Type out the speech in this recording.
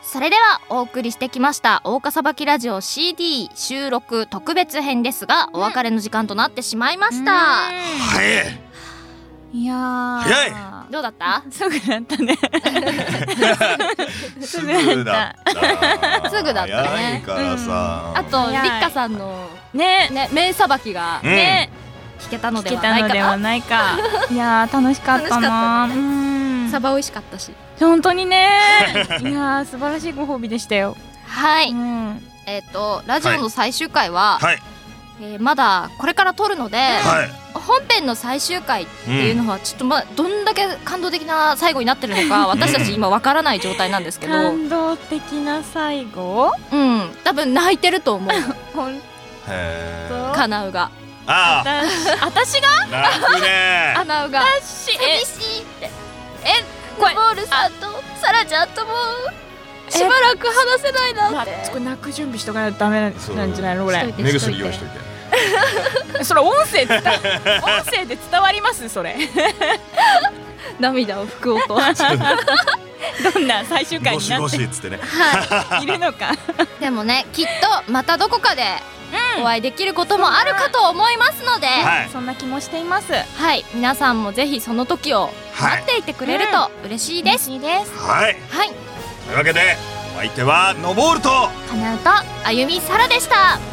それではお送りしてきました大岡さばきラジオ CD 収録特別編ですが、お別れの時間となってしまいました。 早い。 いやー早い。 どうだった？ すぐだったねすぐだったすぐだったね。 早いからさ、 あとり早いっかさんのねね名さばきがね聞けたので聞けたはないかな。 のではないかいやー楽しかったな。 楽しかったうんサバ美味しかったし。 本当にねいやー素晴らしいご褒美でしたよ。 はい、 うんラジオの最終回は、 はいまだこれから撮るので、 はい本編の最終回っていうのはちょっとどんだけ感動的な最後になってるのか私たち今わからない状態なんですけど、 感動的な最後多分泣いてると思う本へ当ーカナウがあ私が泣くねカナウが私寂しいってノボールさんとサラちゃんともしばらく話せないなってこれ泣く準備しとかないとダメなんじゃないのこれ。 目薬用意しといて。 それ音声で伝わりますそれ涙を拭く音どんな最終回ゴシゴになってシっつってね。 いるのかでもねきっとまたどこかでお会いできることもあるかと思いますので、 はいそんな気もしています。 はい皆さんもぜひその時を待っていてくれると嬉しいです。 嬉しいです。 はい。 はい、 というわけでお相手はノボールとカナウとあゆみサラでした。